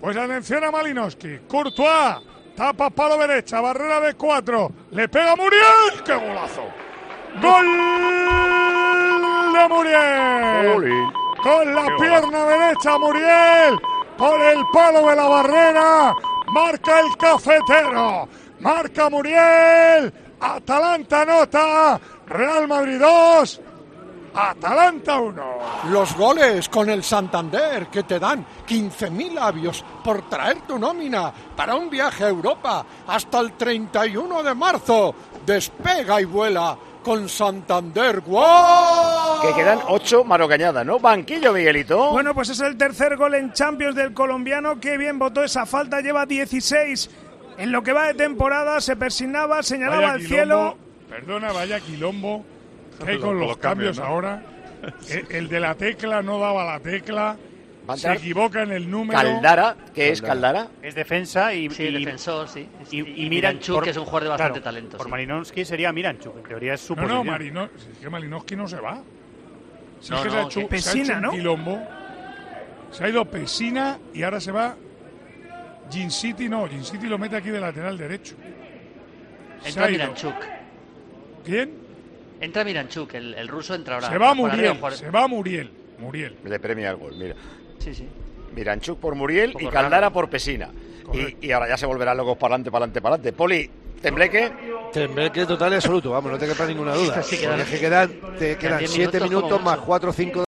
Pues atención a Malinowski. Courtois, tapa palo derecha, barrera de 4. Le pega a Muriel. ¡Qué golazo! ¡Gol de Muriel! Con la pierna derecha Muriel. Por el palo de la barrera. Marca el cafetero. Marca Muriel. Atalanta anota. Real Madrid 2. Atalanta 1. Los goles con el Santander que te dan 15.000 labios por traer tu nómina para un viaje a Europa hasta el 31 de marzo. Despega y vuela con Santander. ¡Wow! Que quedan 8 marocañadas, ¿no? Banquillo, Miguelito. Bueno, pues es el tercer gol en Champions del colombiano. Qué bien botó esa falta, lleva 16 en lo que va de temporada. Se persignaba, señalaba al cielo. Perdona, vaya quilombo que hay con los cambios, ¿no? Ahora. El de la tecla no daba la tecla. Se equivoca en el número. Caldara, ¿qué es Caldara? Es defensa y defensor, sí. Y Miranchuk, que es un jugador de bastante claro, talento. Por sí. Malinowski sería Miranchuk, en teoría es su posición. Es que Malinowski no se va. Si No, es que no, se ha Pesina, hecho un ¿no? quilombo. Se ha ido Pesina y ahora se va Gin City. No, Gin City lo mete aquí de lateral derecho. Entra Miranchuk. ¿Quién? Entra Miranchuk, el ruso entra ahora. Se va Muriel. Muriel. Le premia el gol, mira. Sí. Miranchuk por Muriel y Poco Caldara raro. por Pesina. Y ahora ya se volverán locos para adelante. Poli, Tembleque. Tembleque total y absoluto, vamos, no te quepa ninguna duda. Sí, Porque es que quedan 7 10 minutos como más mucho. 4 o 5